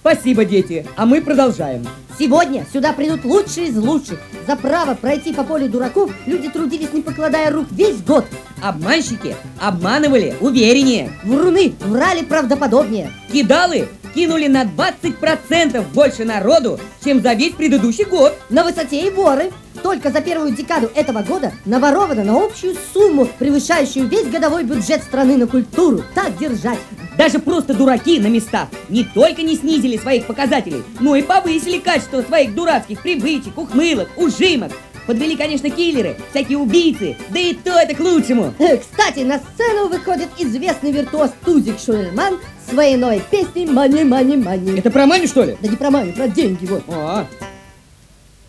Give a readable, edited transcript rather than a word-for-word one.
Спасибо, дети. А мы продолжаем. Сегодня сюда придут лучшие из лучших. За право пройти по полю дураков люди трудились, не покладая рук, весь год. Обманщики обманывали увереннее. Вруны врали правдоподобнее. Кидалы кинули на 20% больше народу, чем за весь предыдущий год. На высоте и воры. Только за первую декаду этого года наворовано на общую сумму, превышающую весь годовой бюджет страны на культуру. Так держать. Даже просто дураки на местах не только не снизили своих показателей, но и повысили качество своих дурацких привычек, ухмылок, ужимок. Подвели, конечно, киллеры, всякие убийцы, да и то это к лучшему. Кстати, на сцену выходит известный виртуоз Тузик Шульман с своей новой песней «Мани, мани, мани». Это про Маню, что ли? Да не про Маню, про деньги, вот. А,